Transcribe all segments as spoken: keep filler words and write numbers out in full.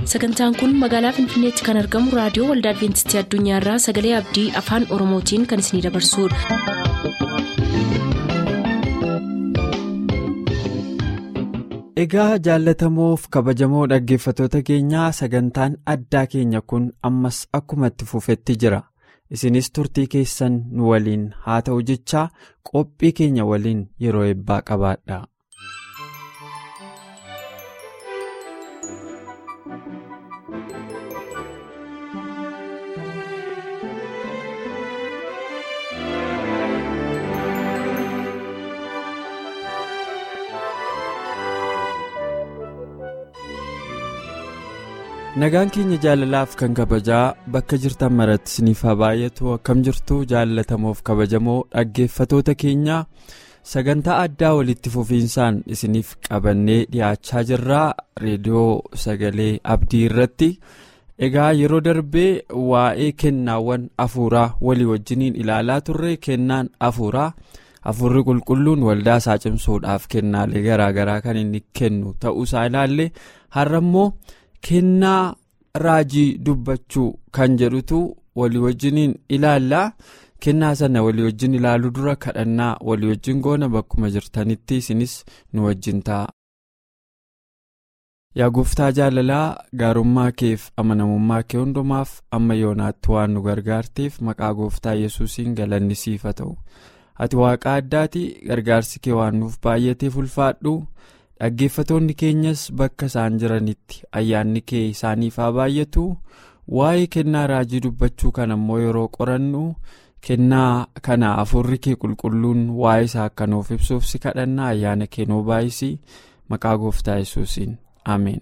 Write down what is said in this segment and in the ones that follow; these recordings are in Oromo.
Sagantaan kun magaalaa Finfinneetti kan argamu raadiyoo Waldaa Adventistii Addunyaarraa Sagalee Abdii Afaan Oromootiin kan isinidabarsudha. Egaa jaallatamoof kabajamoo dhaggeeffatoota keenyaa sagantaan addaa keenya kun ammas akkuma itti fufetti jira. Isinis turtii keessan nu waliin haa ta'u jechaa qophii keenya waliin yeroo eebbaa qabaadha. Nagaan keenya jaalalaaf kan kabajaa bakka jirtan maratti isiniif haa baay'atu. Akkam jirtu jaallatamoof kabajamoo dhaggeeffatoota keenyaa sagantaa addaa walitti fufiinsaan isiniif qabannee dhiyaachaa jirraa reediyoo Sagalee Abdii irratti. Egaa yeroo darbee waa'ee kennaawwan afuuraa walii wajjiniin ilaalaa turre. Kennaan afuuraa afuurri qulqulluun waldaa isaa cimsuudhaaf kennaalee garaagaraa kan inni kennu ta'uusaa ilaalle. Har'a immoo kennaa raajii dubbachuu kan jedhutu walii wajjiniin ilaallaa. Kennaa sana walii wajjin ilaaluu dura kadhannaa walii wajjin goona bakkuma jirtanitti isinis nu wajjin ta'a. Yaa gooftaa jaalalaa gaarummaa keef amanamummaa kee hundumaaf amma yoonaatti waan nu gargaarteef maqaa gooftaa Yesuusiin galanni siif haa ta'u. Ati waaqa addaati, gargaarsi kee waan nuuf baay'ateef ulfaadhu. Dhaggeeffatoonni keenyas bakka isaan jiranitti ayyaanni kee isaaniif haa baay'atu. Waa'ee kennaa raajii dubbachuu kana immoo yeroo qorannu kennaa kana afuurri kee qulqulluun waa'ee isaa akka nuuf ibsuuf si kadhannaa. Ayyaana kee nuu baay'isi maqaa gooftaa Yesuusiin ameen.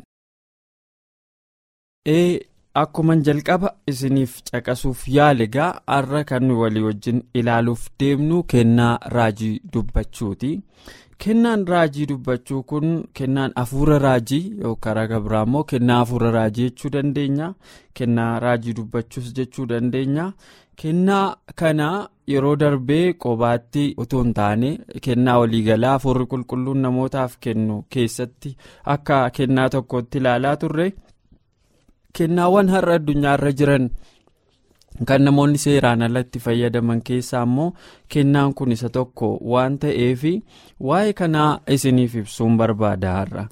Ee akkuman jalqaba isiniif caqasuuf yaale egaa har'a kan walii wajjin ilaaluuf deemnu kennaa raajii dubbachuuti. Kennaan raajii dubbachuu kun kennaan afuura raajii yookaan raga biraa immoo kennaa afuura raajii jechuu dandeenya. Kennaa raajii dubbachuus jechuu dandeenya. Kennaa kana yeroo darbee qobaatti otoo hin taane kennaa waliigalaa afuurri qulqulluun namootaaf kennu keessatti akka kennaa tokkotti ilaalaa turre. Kennaawwan har'a addunyaarra jiran kan namoonni seeraan alatti fayyadaman keessaa immoo kennaan kun isa tokko waan ta'eef waa'ee kanaa isiniif ibsuun barbaada har'a.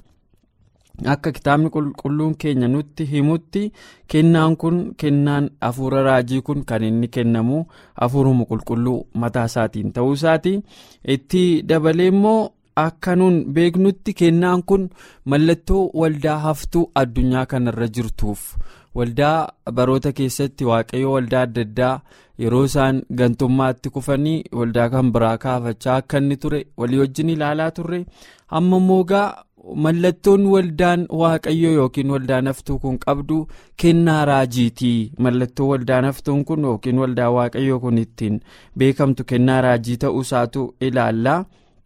Akka kitaabni qulqulluun keenya nutti himutti kennaan kun kennaan afuura raajii kun kan inni kennamu afuuruma qulqulluu mataa isaatiin ta'uu isaati. Itti dabalee immoo akka nuun beeknutti kennaan kun mallattoo waldaa haftuu addunyaa kanarra jirtuuf. Waldaa baroota keessatti waaqayyo waldaa adda addaa yeroo isaan gantummaatti kufanii waldaa kan biraa kaafachaa akka inni ture walii wajjin ilaalaa turre. Amma immoo gaa mallattoon waldaan waaqayyo yookiin waldaan haftuu kun qabdu kennaa raajiitii. Mallattoo waldaan haftuun kun yookiin waldaa waaqayyo kun ittiin beekamtu kennaa raajii ta'uu isaatu ilaalla.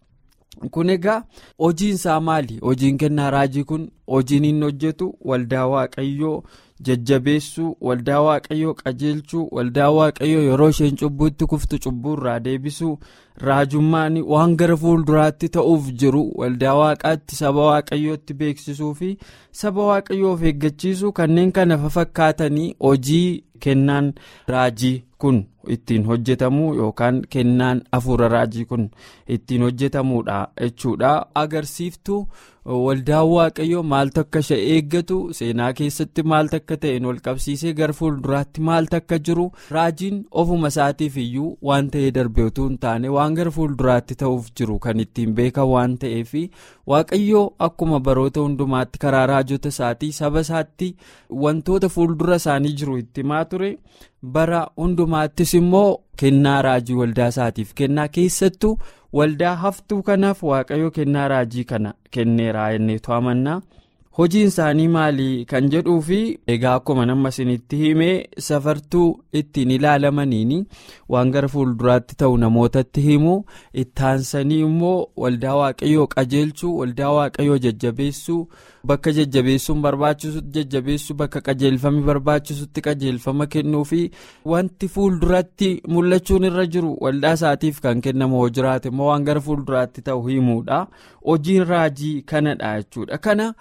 Kun egaa hojiin isaa maali? Hojiin kennaa raajii kun hojiin inni hojjetu waldaa waaqayyoo jajjabeessuu, waldaa waaqayyoo qajeelchuu, waldaa waaqayyoo yeroo isheen cubbuutti kuftu cubbuu irraa deebisuu, raajummaan waan gara fuulduraatti ta'uuf jiru waldaa waaqaatti saba waaqayyootti beeksisuu fi saba waaqayyoof eeggachiisuu kanneen kana fakkaatanii hojii kennaan raajii kun ittiin hojjetamu yookaan kennaan afuura raajii kun ittiin hojjetamuudha jechuudha. Agarsiiftuu waldaa waaqayyoo maaltu akka ishee eeggatu seenaa keessatti maaltu akka ta'een wal qabsiisee gara fuulduraatti maaltu akka jiru raajiin ofuma isaatiif iyyuu waan ta'ee darbee utuu hin taane waan gara fuulduraatti ta'uuf jiru kan ittiin beekan waan ta'eef waaqayyoo akkuma baroota hundumaatti karaa raajota isaatii saba isaatti wantoota fuuldura isaanii jiru itti himaa ture. Bara hundumaattis immoo kennaa raajii waldaa isaatiif kennaa keessattuu waldaa haftuu kanaaf waaqayyo kennaa raajii kana kenneeraa jenneetu amanna. Hojiin isaanii maali kan jedhuu fi egaa akkuma nama isinitti himee safartuu ittiin ilaalamaniini waan gara fuulduraatti ta'u namootatti himu. Ittaansanii immoo waldaa waaqayyoo qajeelchuu, waldaa waaqayyoo jajjabeessuu, bakka jajjabeessuun barbaachisutti jajjabeessuu, bakka qajeelfamni barbaachisutti qajeelfama kennuu fi wanti fuulduratti mul'achuun irra jiru waldaa isaatiif kan kennamu hoo jiraate immoo waan gara fuulduraatti ta'u himuudha. Hojiin raajii kanadha jechuudha. Kana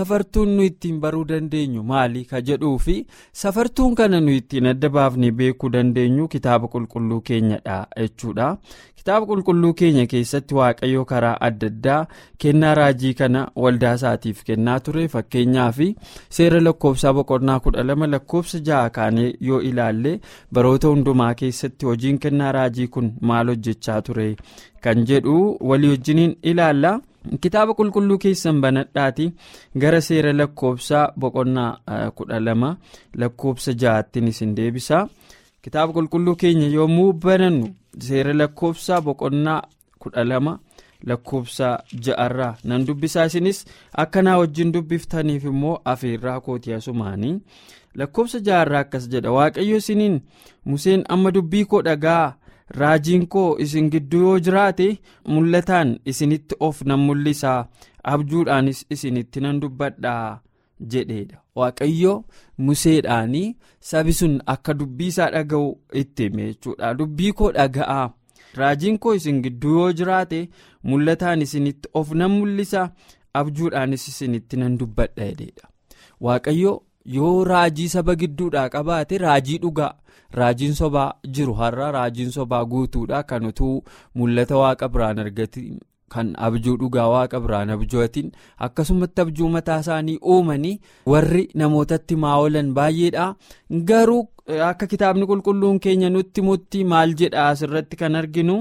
safartuun nu ittiin baruu dandeenyu maali ka jedhuu fi safartuun kana nu ittiin adda baafnee beekuu dandeenyu kitaaba qulqulluu keenyadha jechuudha. Kitaaba qulqulluu keenya keessatti waaqayyo karaa adda addaa kennaa raajii kana waldaa isaatiif kennaa ture. Fakkeenyaaf seera lakkoofsaa boqonnaa kudha lama lakkoofsa ja'a kaanee yoo ilaalle baroota hundumaa keessatti hojiin kennaa raajii kun maal hojjechaa ture kan jedhu walii wajjiniin ilaalla. Kitaaba qulqulluu keessan banadhaati gara seera lakkoofsaa boqonnaa kudha lama lakkoofsa ja'aattiin isin deebisa. Kitaaba qulqulluu keenya yommuu banannu seera lakkoofsaa boqonnaa kudha lama lakkoofsa ja'arraa nan dubbisaa, isinis akkanaa wajjin dubbiftaniif immoo afeerraa kootii asumaanii. Lakkoofsa ja'arraa akkas jedha: Waaqayyo isiniin, Museen amma dubbii koo dhaga'aa, raajiin koo isin gidduu yoo jiraate mul'ataan isinitti of nan mul'isaa, abjuudhaanis isinitti nan dubbadhaa jedheedha. Waaqayyo Museedhaanii sabi sun akka dubbii isaa dhaga'u itti hime jechuudha. Dubbii koo dhaga'aa, raajiin koo isin gidduu yoo jiraate mul'ataan isinitti of nan mul'isa, abjuudhaanis isinitti nan dubbadha jedheedha. Waaqayyo yoo raajii saba gidduudhaa qabaate raajii dhugaa, raajiin sobaa jiru har'a raajiin sobaa guutuudha kan utuu mul'ata waaqa biraan argatiin, kan abjuu dhugaa waaqa biraan abjootiin, akkasumatti abjuu mataa isaanii uumanii warri namootatti maa'oolan baay'eedha. Garuu akka kitaabni qulqulluun keenya nutti mutti maal jedha asirratti kan arginu,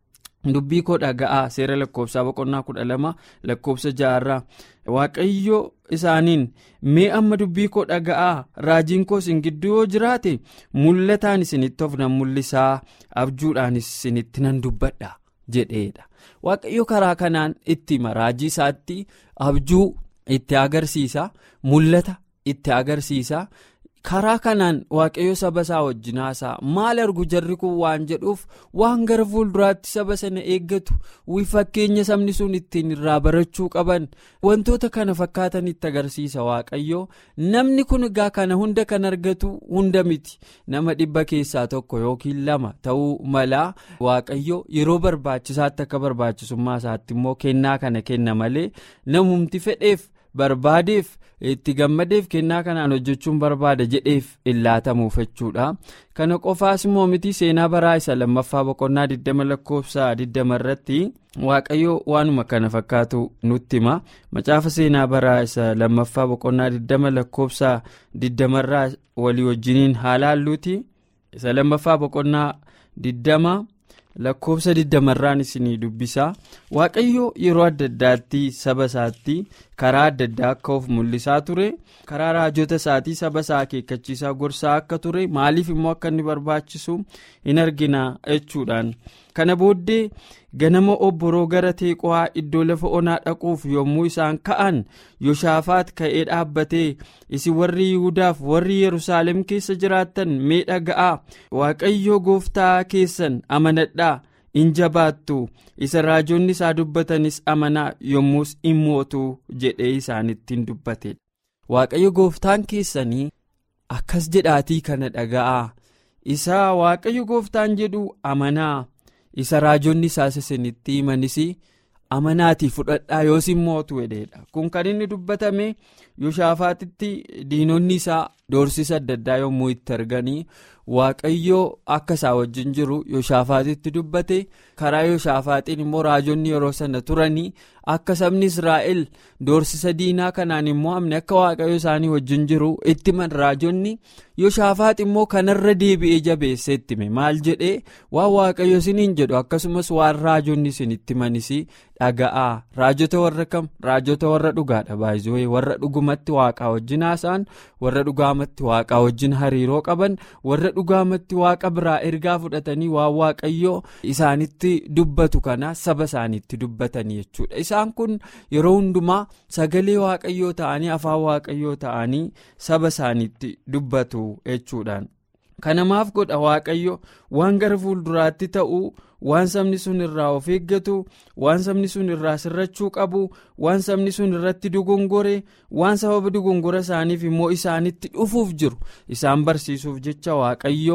dubbii koo dhaga'aa seera lakkoofsaa boqonnaa kudha lama lakkoofsa ja'arraa Waaqayyo isaaniin, mee amma dubbii koo dhaga'aa, raajiin koo isin gidduu yoo jiraate mul'ataan isinitti of nan mul'isaa, abjuudhaanis isinitti nan dubbadha jedheedha. Waaqayyo karaa kanaan itti hima, raajii isaatti abjuu itti agarsiisa, mul'ata itti agarsiisa. Karaa kanaan waaqayyo saba isaa wajjin haasaa. Maal argu jarri kun waan jedhuuf waan gara fuulduraatti saba sana eeggatu, wi fakkeenya sabni sun ittiin irraa barachuu qaban wantoota kana fakkaatan itti agarsiisa waaqayyo. Namni kun egaa kana hunda kan argatu hunda miti, nama dhibba keessaa tokko yookiin lama ta'uu mala. Waaqayyo yeroo barbaachisaatti akka barbaachisummaa isaatti immoo kennaa kana kenna malee namumti fedheef barbaadeef itti gammadeef kennaa kanaan hojjechuun barbaada jedheef illaatamuuf jechuudha. Kana qofaas immoo miti, seenaa baraa isa lammaffaa boqonnaa digdama lakkoofsa digdama irratti waaqayyo waanuma kana fakkaatu nutti hima. Macaafa seenaa baraa isa lammaffaa boqonnaa digdama lakkoofsa digdama irraa walii wajjiniin haalaalluuti. Isa lammaffaa boqonnaa digdama lakkoofsa digdamarraan isinii dubbisa. Waaqayyo yeroo adda addaatti saba isaatti karaa adda addaa akka of mul'isaa ture, karaa raajota isaatii saba isaa akeekkachiisaa gorsaa akka ture, maaliif immoo akka inni barbaachisu hin argina jechuudhaan. Kana booddee ganama obboroo gara Teqoo'aa iddoo lafa onaa dhaquuf yommuu isaan ka'an, Yoshaafaat ka'ee dhaabbatee, isin warri Yihudaaf warri Yerusaalem keessa jiraattan mee dhaga'aa, Waaqayyo gooftaa keessan amanadhaa, in jabaattu, isa raajonni isaa dubbatanis amanaa, yommus in mootu jedhee isaanittiin dubbate. Waaqayyo gooftaan keessanii akkas jedhaatii kana dhaga'aa, isa Waaqayyo gooftaan jedhu amanaa, isa raajonni isaas isinitti himanis amanaatii fudhadhaa yoos in mootu jedheedha. Kun kan inni dubbatame Yoshaafaatitti diinonni isaa doorsisa adda addaa yommuu itti arganii Waaqayyo akka isaa wajjin jiru Yoshaafaatitti dubbate. Karaa Yoshaafatiin immoo raajonni yeroo sana turanii akka sabni Israa'el doorsisa diinaa kanaan immoo amne akka Waaqayyo isaanii wajjin jiru itti himan raajonni. Yoshaafaat immoo kanarra deebi'ee jabeessee itti hime. Maal jedhee, waan Waaqayyo isiniin jedhu akkasumas waan raajonni isinitti himanis dhaga'aa. Raajota warra kam? Raajota warra dhugaadha baay'ee, warra dhugumatti Waaqaa wajjin haasa'an, warra dhugaamatti Waaqaa wajjin hariiroo qaban, warra dhugaamatti Waaqa biraa ergaa fudhatanii waan Waaqayyo isaanitti dubbatu kana saba isaaniitti dubbatanii jechuudha. Isaan kun yeroo hundumaa sagalee Waaqayyoo ta'anii, afaan Waaqayyoo ta'anii saba isaaniitti dubbatu jechuudhaan. Kanamaaf godha Waaqayyo waan gara fuulduraatti ta'u, waan sabni sun irraa of eeggatu, waan sabni sun irraa sirrachuu qabu, waan sabni sun irratti dogongore, waan sababa dogongora isaaniif immoo isaanitti dhufuuf jiru isaan barsiisuuf jecha Waaqayyo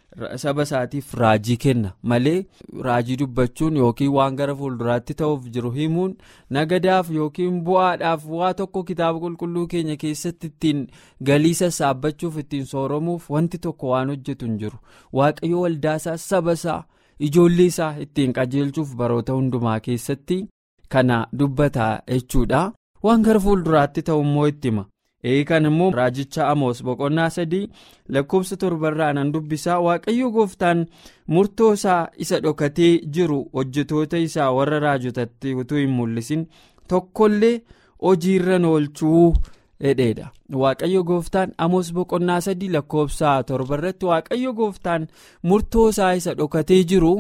saba isaatiif raajii kenna malee raajii dubbachuun yookiin waan gara fuulduraatti ta'uuf jiru himuun nagadaaf yookiin bu'aadhaaf waa tokko kitaaba qulqulluu keenya keessatti ittiin galii sassaabbachuuf ittiin sooromuuf wanti tokko waan hojjetu hin jiru. Waaqayyo waldaasaa saba isaa ijoollee isaa ittiin qajeelchuuf baroota hundumaa keessatti kana dubbata jechuudha. Waan gara fuulduraatti ta'u immoo itti hima. Ee kan immoo raajicha Amoos boqonnaa sadii lakkoofsa torbarraa nan dubbisaa. Waaqayyo gooftaan murtoo isaa isa dhokatee jiru hojjetoota isaa warra raajotatti utuu hin mul'isin tokkollee hojiirra oolchuu jedheedha. Waaqayyo gooftaan Amoos boqonnaa sadii lakkoofsa torbarratti Waaqayyo gooftaan murtoo isaa isa dhokatee jiru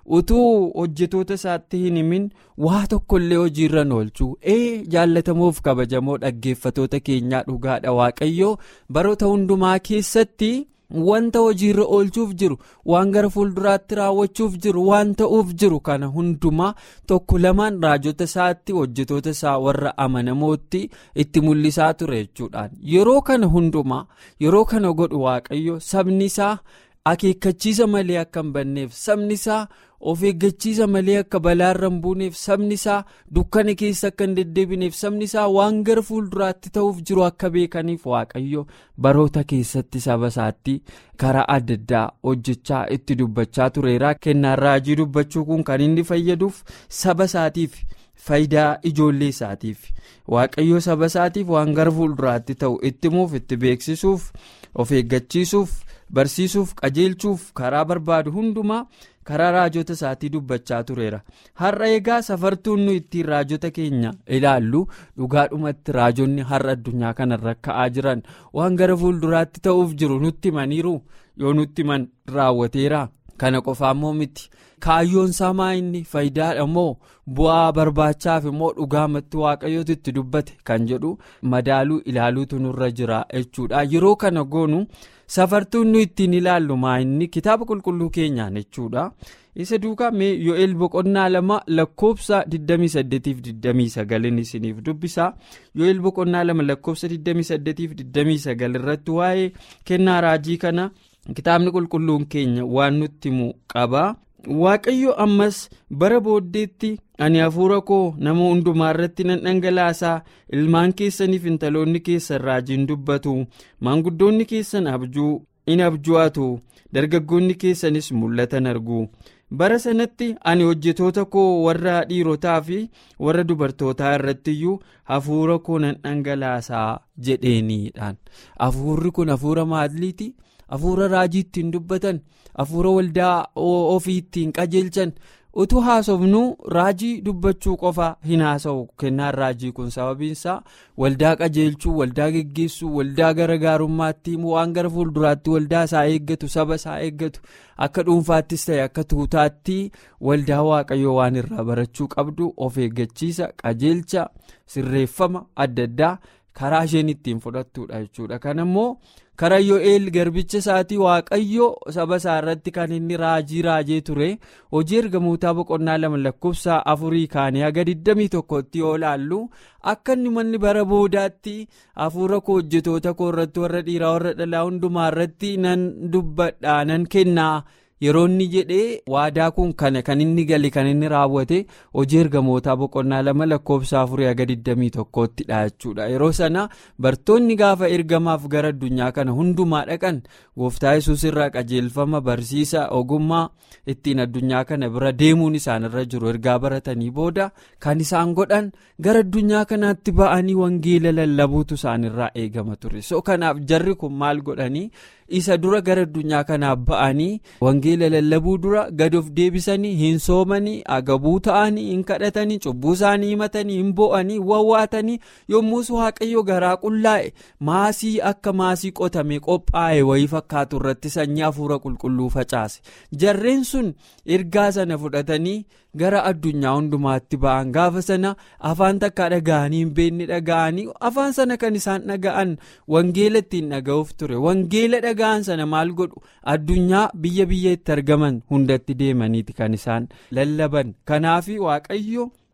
utuu hojjetoota isaatti hin himin waa tokkollee hojiirra oolchuu. Ee jaallatamuuf kabajamoo dhaggeeffatoota keenyaa dhugaadha. Waaqayyo baroota hundumaa keessatti wanta hojiirra oolchuuf jiru, waan gara fuulduraatti raawwachuuf jiru, waan ta'uuf jiru kana hundumaa tokko lamaan raajota isaatti hojjetoota isaa warra amanamootti itti mul'isaa ture jechuudhaan. Yeroo kana hundumaa yeroo kana godhu Waaqayyo sabni isaa akeekkachiisa malee akka hin banneef, sabni isaa of eeggachiisa malee akka balaarra hin buuneef, sabni isaa dukkana keessa akka hin deddeebineef, sabni isaa waan gara fuulduraatti ta'uuf jiru akka beekaniif Waaqayyo baroota keessatti saba isaatti karaa adda addaa hojjechaa itti dubbachaa tureera. Kennaan raajii dubbachuu kun kan inni fayyaduuf saba isaatiif, faayidaa ijoollee isaatiif. Waaqayyo saba isaatiif waan gara fuulduraatti ta'u itti himuuf, itti beeksisuuf, of eeggachiisuuf, barsiisuuf, qajeelchuuf karaa barbaadu hundumaa karaa raajota isaatii dubbachaa tureera. Har'a egaa safartuun nu ittiin raajota keenya ilaallu dhugaadhumatti raajonni har'a addunyaa kanarra ka'aa jiran waan gara fuulduraatti ta'uuf jiru nutti himaniiru. Yoo nutti himan raawwateera. Kana qofaa immoo miti. Kaayyoon isaa inni faayidaadha moo bu'aa barbaachaaf immoo dhugaamatti Waaqayyootu itti dubbate kan jedhu madaaluu ilaaluutu nurra jira jechuudha. Yeroo kana goonu safartuun nu ittiin ilaallu inni kitaaba qulqulluu keenyaan jechuudha. Isa duukaa mee Yo'eel boqonnaa lama lakkoofsa digdamii saddeetiif digdamii sagalin isiniif dubbisa. Yo'eel boqonnaa lama lakkoofsa digdamii saddeetiif digdamii sagal irratti waa'ee kennaa raajii kana kitaabni qulqulluun keenya waan nutti himu qaba. Waaqayyo ammas bara booddeetti ani hafuura koo nama hundumaa irratti nan dhangalaasaa, ilmaan keessaniif intaloonni keessan raajiin dubbatu, maanguddoonni keessan abjuu in abju'atu, dargaggoonni keessanis mul'atan argu. Bara sanatti ani hojjetoota koo warra dhiirotaa fi warra dubartootaa irratti iyyuu hafuura koo nan dhangalaasaa jedheeniidhaan. Hafuurri kun hafuura maaliiti? Hafuura raajii ittiin dubbatan, hafuura waldaa ofii ittiin qajeelchan. Utuu haasofnu raajii dubbachuu qofa hin haasa'u. Kennaan raajii kun sababiinsaa waldaa qajeelchuu, waldaa geggeessuu, waldaa garagaarummaatti waan gara fuulduraatti waldaa isaa eeggatu, saba isaa eeggatu, akka dhuunfaattis ta'e akka tuutaatti waldaa Waaqayyoo waan irraa barachuu qabdu of eeggachiisa, qajeelcha, sirreeffama adda addaa karaa isheen ittiin fudhattudha jechuudha. Kan immoo karaa Yo'eel garbicha isaatii Waaqayyo saba isaa irratti kan inni raajii raajee ture. Hojii ergamootaa boqonnaa lama lakkoofsa afurii kaanii haga digdamii tokkotti yoo ilaallu akka inni manni bara boodaatti hafuura koo hojjetoota koo irratti, warra dhiiraa warra dhalaa hundumaa irratti nan dubbadha, nan kennaa yeroo inni jedhee waadaa kun kana kan inni gale kan inni raawwate hojii ergamootaa boqonnaa lama lakkoofsa afurii haga digdamii tokkotti dha jechuudha. Yeroo sana bartoonni gaafa ergamaaf gara addunyaa kana hundumaa dhaqan gooftaa Yesuus irraa qajeelfama, barsiisa, ogummaa ittiin addunyaa kana bira deemuun isaanirra jiru ergaa baratanii booda kan isaan godhan gara addunyaa kanaatti ba'anii wangeela lallabuutu isaanirraa eegama ture. So kanaaf jarri kun maal godhanii isa dura gara addunyaa kanaaf ba'anii wangeela lallabuu dura gad of deebisanii hin soomanii, agabuu ta'anii, hin kadhatanii, cubbuu isaanii himatanii, hin bo'anii, wawwaatanii yommus Waaqayyo garaa qullaa'e maasii akka maasii qotame qophaa'e wayii fakkaatu irratti sanyii hafuura qulqulluu facaase. Jarreen sun ergaa sana fudhatanii gara addunyaa hundumaatti ba'an. Gaafa sana afaan takka dhaga'anii hin beekne dhaga'anii, afaan sana kan isaan dhaga'an wangeela ittiin dhaga'uuf ture. Wangeela dhaga'an sana maal godhu? Addunyaa biyya biyya itti argaman hundatti deemaniiti kan isaan lallaban. Kanaafi Waaqayyo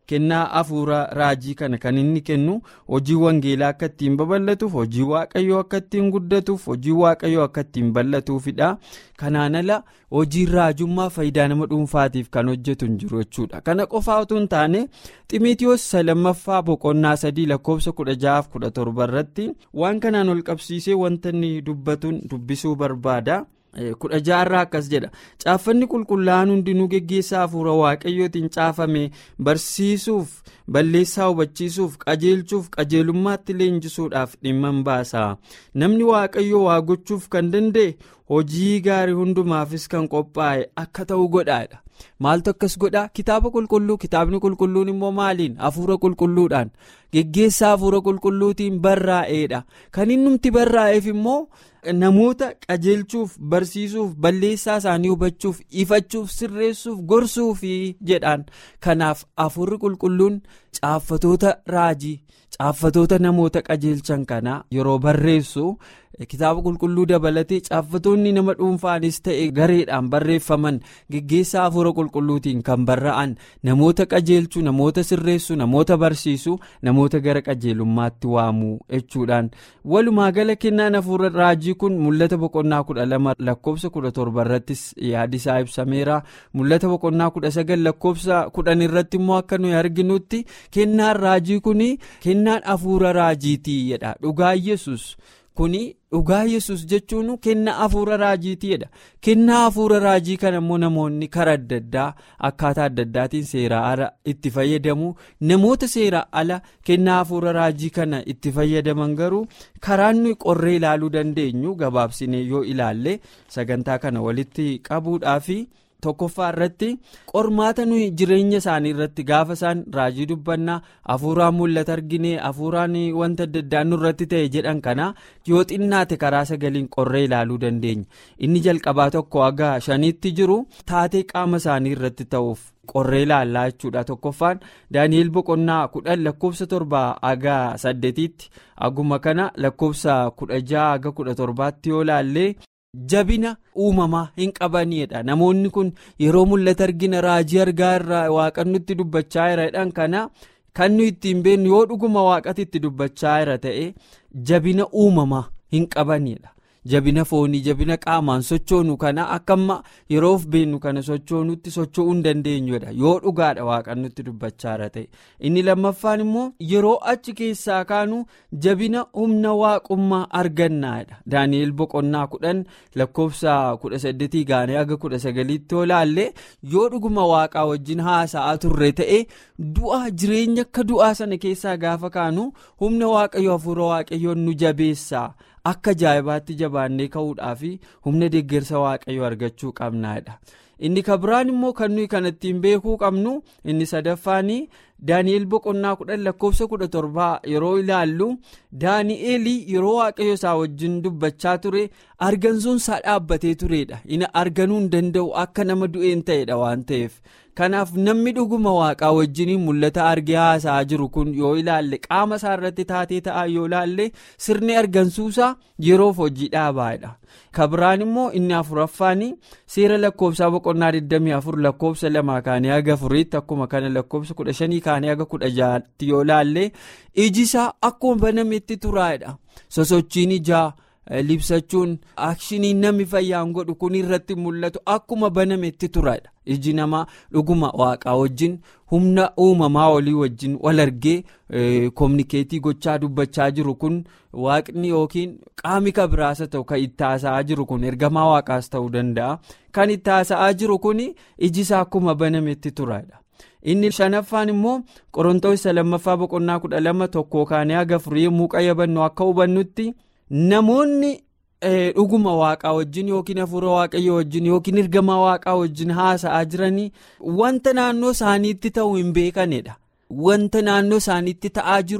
kennaa hafuura raajii kana kan inni kennu hojii wangeelaa akka ittiin babal'atuuf, hojii waaqayyoo akka ittiin guddatuuf, hojii waaqayyoo akka ittiin bal'atuufidha. Kanaan ala hojii raajummaa faayidaa nama dhuunfaatiif kan hojjetu hin jiru jechuudha. Kana qofaa utuu hin taane Xiimotewos lammaffaa boqonnaa sadii lakkoofsa kudha ja'aaf kudha torba irratti waan kanaan ol qabsiisee wanta inni dubbatuun dubbisuu barbaada. kudha jaarraa akkas jedha. Caaffanni qulqullaa'aan hundinuu geggeessaa hafuura waaqayyootiin caafame barsiisuuf, balleessaa hubachiisuuf, qajeelchuuf, qajeelummaatti leenjisuudhaaf dhimma baasa. Namni waaqayyoo waa gochuuf kan danda'e hojii gaarii hundumaafis kan qophaa'e akka ta'u godhaadha. Maaltu akkas godhaa? Kitaaba qulqulluu. Kitaabni qulqulluun immoo maaliin? Hafuura qulqulluudhaan, geggeessaa hafuura qulqulluutiin barraa'eedha. Kan innumti barraa'eef immoo namoota qajeelchuuf, barsiisuuf, balleessaa isaanii hubachuuf, ifachuuf, sirreessuuf, gorsuufi jedhaan. Kanaaf hafuurri qulqulluun caaffatoota raajii, caaffatoota namoota qajeelchan kana yeroo barreessu kitaaba qulqulluu dabalatee caaffatoonni nama dhuunfaanis ta'e gareedhaan barreeffaman geggeessaa hafuura qulqulluutiin kan barra'an namoota qajeelchuu, namoota sirreessuu, namoota barsiisuu, namoota gara qajeelummaatti waamuu jechuudhaan. Walumaa gala kennaan hafuura raajii kun mul'ata boqonnaa kudha lama lakkoofsa kudha torba irrattis yaadisaa ibsameera. Mul'ata boqonnaa kudha sagal lakkoofsa kudhan irratti immoo akka nuyi arginutti kennaan raajii kun kennaan hafuura raajiitii jedha. Dhugaa Yesus kuni dhugaa Yesus jechuun kennaa hafuura raajiitii jedha. Kennaa hafuura raajii kana immoo namoonni karaa adda addaa akkaataa adda addaatiin seeraa ala itti fayyadamu. Namoota seeraa ala kennaa hafuura raajii kana itti fayyadaman garuu karaan nuyi qorree ilaaluu dandeenyu gabaabsinee yoo ilaalle sagantaa kana walitti qabuudhaafi tokkoffaa irratti qormaata nuyi jireenya isaanii irratti gaafa isaan raajii dubbannaa hafuuraan mul'ata arginee hafuuraan wanta adda addaa nurratti ta'e jedhan kana yoo xinnaate karaa sagaliin qorree ilaaluu dandeenya. Inni jalqabaa tokko haga shaniitti jiru taatee qaama isaanii irratti ta'uuf qorree ilaallaa jechuudha. Tokkoffaan Daani'eel boqonnaa kudhan lakkoofsa torbaa haga saddeetiitti, aguma kana lakkoofsa kudha ja'a haga kudha torbaatti yoo ilaalle jabina uumamaa hin qabaniidha. Namoonni kun yeroo mul'ata argina raajii argaa irraa Waaqni nutti dubbachaa jira jedhan kana kan nuyi ittiin beeknu yoo dhuguma Waaqni itti dubbachaa jira ta'e jabina uumamaa hin qabaniidha. Jabina foonii, jabina qaamaan sochoonu kana akkamma yeroof beeknu kana sochoonutti socho'uu hin dandeenyudha yoo dhugaadha Waaqni nutti dubbachaa jira ta'e. Inni lammaffaan immoo yeroo achi keessaa kaanu jabina humna waaqummaa argannaadha. Daani'eel boqonnaa kudhan lakkoofsa kudha saddeetii gaanee haga kudha sagaliitti yoo ilaalle yoo dhuguma Waaqaa wajjin haasa'aa turre ta'e du'a jireenya akka du'aa sana keessaa gaafa kaanu humna waaqayyoo hafuura waaqayyoon nu jabeessaa. Akka ajaa'ibaatti jabaannee ka'uudhaa fi humna deeggarsa waaqayyoo argachuu qabnaadha. Inni kabiraan immoo kan nuyi kan ittiin beekuu qabnu inni sadaffaanii Daani'eel boqonnaa kudhan lakkoofsa kudha torbaa yeroo ilaallu Daani'eel yeroo waaqayyo isaa wajjin dubbachaa ture argansuun isaa dhaabbatee turedha. Inni arganuu hin danda'u akka nama du'een ta'edha waan ta'eef. Kanaaf namni dhuguma Waaqaa wajjin mul'ata argee haasa'aa jiru kun yoo ilaalle qaama isaa irratti taatee ta'aa yoo ilaalle sirni argansuusaa yeroof hojii dhaabaadha. Kabiraan immoo inni afuraffaanii seera lakkoofsaa boqonnaa digdamii afur lakkoofsa lamaa kaanee haga afuriitti akkuma kana lakkoofsa kudha shanii kaanee haga kudha ja'aatti yoo ilaalle iji isaa akkuma banametti turaadha. Sosochiin ijaa libsachuun akshiniin namni fayyaan godhu kun irratti mul'atu akkuma banametti turadha. Iji namaa dhuguma Waaqaa wajjin humna uumamaa olii wajjin wal argee kominikeetii gochaa dubbachaa jiru kun Waaqni yookiin qaami kabiraasa ta'u kan itti haasa'aa jiru kun ergamaa Waaqaas ta'uu danda'a. Kan itti haasa'aa jiru kun iji isaa akkuma banametti turadha. Inni shanaffaan immoo Qorontoos lammaffaa boqonnaa kudha lama tokko kaanee haga afurii yommuu qayyabannu akka hubannutti namoonni dhuguma Waaqaa wajjin yookiin hafuura waaqayyoo wajjin yookiin ergamaa Waaqaa wajjin haasa'aa jiranii wanta naannoo isaaniitti ta'u hin beekanidha. Wanta naannoo isaaniitti ta'aa jiru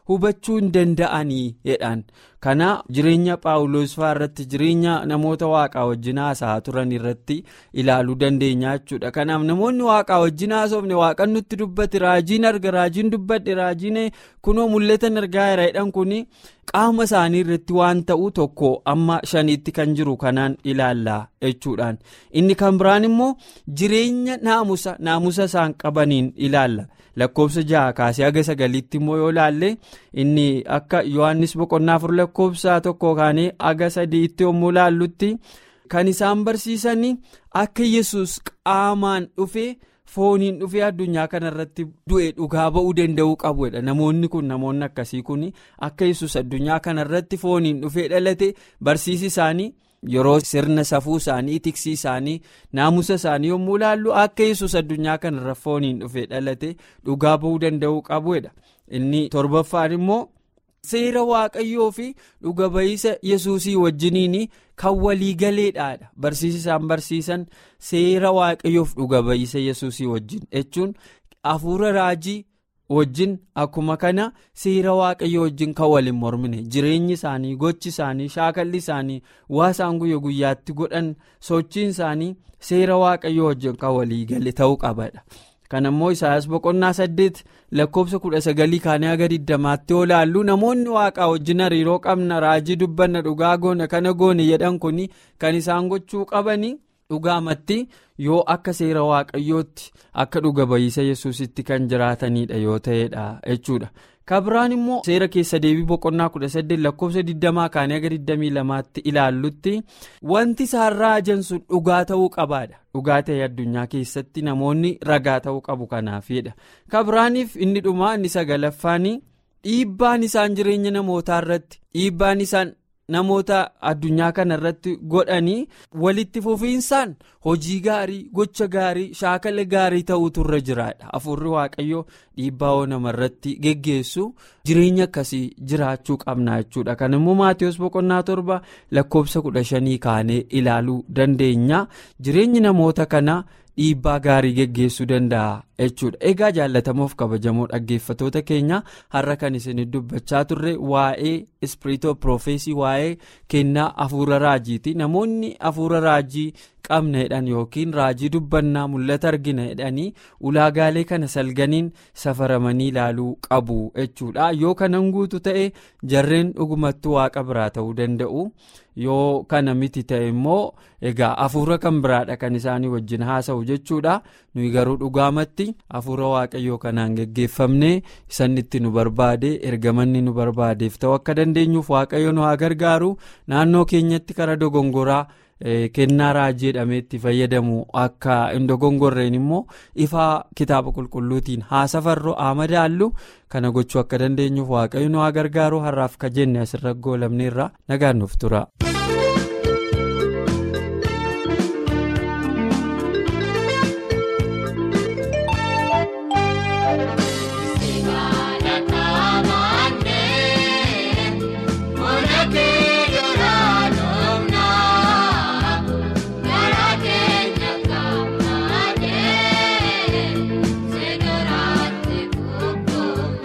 hubachuu hin danda'anii jedhan. Kana jireenya Phaawulos fa'aa irratti jireenya namoota waaqaa wajjin haasa'aa turan irratti ilaaluu dandeenya jechuudha. Kanaaf namoonni waaqaa wajjin haasofne waaqan nutti dubbate raajiin arga raajiin dubbadhe raajiin kunoo mul'atan argaa jira jedhan kun qaama isaanii irratti waan ta'u tokko amma shaniitti kan jiru kanaan ilaalla jechuudhaan. Inni kan biraan immoo jireenya naamusa naamusa isaan qabaniin ilaalla. Lakkoobsa jaha kaasee haga sagaliitti immoo yoo ilaalle inni akka Yohaannis boqonnaa afur lakkoobsa tokko kaanee haga sadiitti yommuu ilaallutti kan isaan barsiisanii akka Yesuus qaamaan dhufee fooniin dhufee addunyaa kanarratti du'e dhugaa ba'uu danda'uu qabuudha. Namoonni kun namoonni akkasii kun akka Yesuus addunyaa kanarratti fooniin dhufee dhalate barsiisi isaanii. Yeroo sirna safuu isaanii tiksii isaanii naamusa isaanii yommuu ilaallu akka Yesuus addunyaa kanarra fooniin dhufee dhalate dhugaa ba'uu danda'uu qabuudha. Inni torbaffaan immoo seera waaqayyoo fi dhuga ba'iisa Yesuusii wajjiniin kan walii galeedhaadha. Barsiisi isaan barsiisan seera waaqayyoof dhuga ba'iisa Yesuusii wajjin jechuun hafuura raajii wajjin akkuma kana seera waaqayyoo wajjin kan waliin mormine jireenyi isaanii gochi isaanii shaakalli isaanii waa isaan guyyaa guyyaatti godhan sochiin isaanii seera waaqayyoo wajjin kan walii gale ta'uu qabadha. Kana immoo Isaayaas boqonnaa saddeet lakkoobsa kudha sagalii kaanee haga digdamaatti yoo ilaallu namoonni waaqaa wajjin hariiroo qabna raajii dubbanna dhugaa goona kana goone jedhan kun kan isaan gochuu qabanii dhugaamatti yoo akka seera waaqayyootti akka dhuga ba'iisa Yesuusitti kan jiraatanidha yoo ta'edha jechuudha. Kabiraan immoo seera keessa deebii boqonnaa kudha saddeet lakkoofsa digdamaa kaanee haga digdamii lamaatti ilaallutti wanti isaan raajan sun dhugaa ta'uu qabaadha. Dhugaa ta'e addunyaa keessatti namoonni ragaa ta'uu qabu kanaafidha. Kabiraaniif inni dhumaa inni sagalaffaanii dhiibbaan isaan jireenya namootaa irratti dhiibbaan isaan namoota addunyaa kana irratti godhanii walitti fufiinsaan hojii gaarii gocha gaarii shaakala gaarii ta'utu irra jiraadha. Hafuurri waaqayyoo dhiibbaa namarratti geggeessu jireenya akkasii jiraachuu qabna jechuudha. Kan immoo Maatiyos boqonnaa torba lakkoobsa kudha shanii kaanee ilaaluu dandeenya. Jireenyi namoota kana dhiibbaa gaarii geggeessuu danda'a jechuudha. Egaa jaallatamuuf kabajamoo dhaggeeffatoota keenya har'a kan isin dubbachaa turre waa'ee ispiriitoo piroofeesii waa'ee kennaa hafuura raajiiti. Namoonni hafuura raajii qabna jedhan yookiin raajii dubbannaa mul'ata argina jedhanii ulaagaalee kana salganiin safaramanii ilaaluu qabu jechuudha. Yoo kanan guutu ta'e jarreen dhugumattuu waaqa biraa ta'uu danda'u. Yoo kana miti ta'e immoo egaa hafuura kan biraadha kan isaanii wajjin haasa'u jechuudha. Nuyi garuu dhugaamatti hafuura waaqayyoo kanaan geggeeffamne isan itti nu barbaade ergamanni nu barbaadeef ta'u akka dandeenyuuf waaqayyo nu haa gargaaru. Naannoo keenyatti karaa dogongoraa kennaa raajii jedhamee itti fayyadamu akka hin dogongorreen immoo ifaa kitaaba qulqulluutiin haa safarru haa madaallu kana gochuu akka dandeenyuuf waaqayyo nu haa gargaaru. Har'aaf ka jenne asirra goolabneerra nagaan nuuf tura.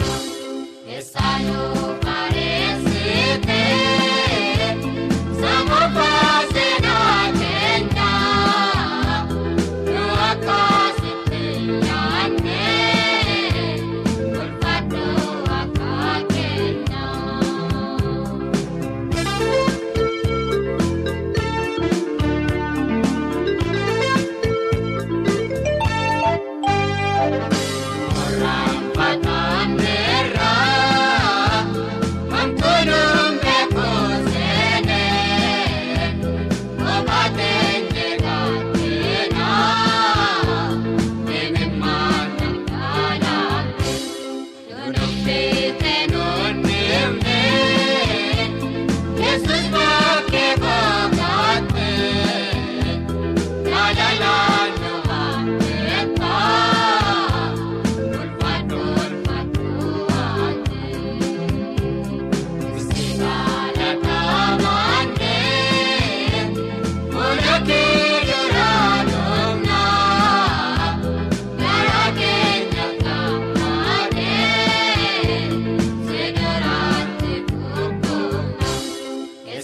Sayo parece que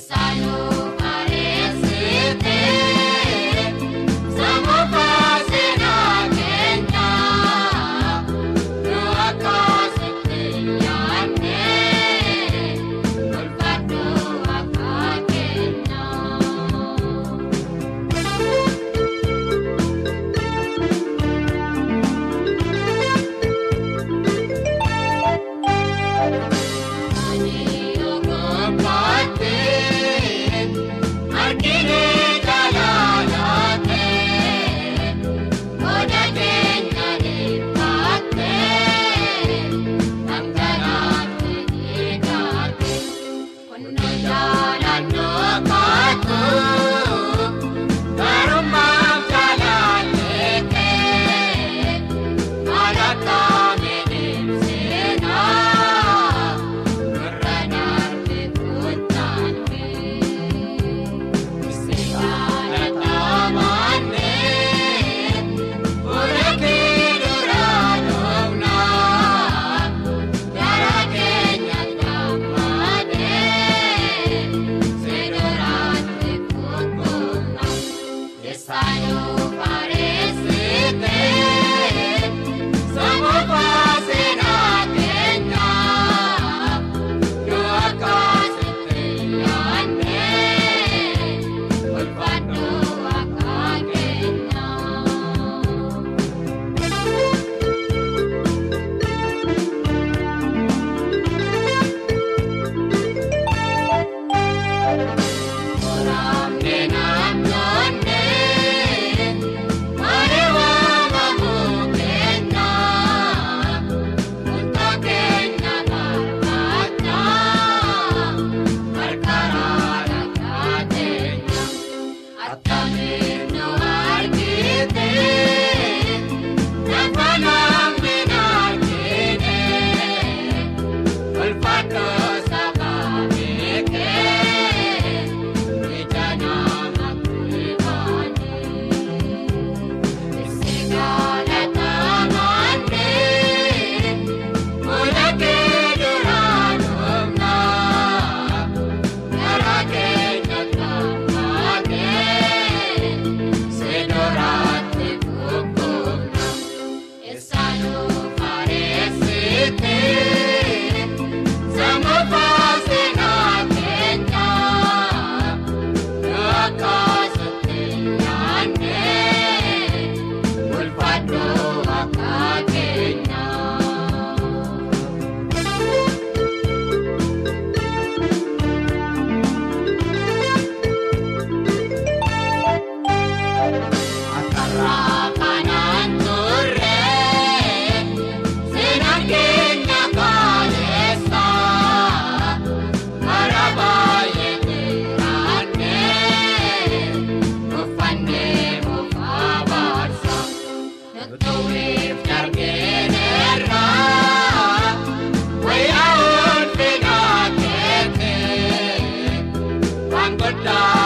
Good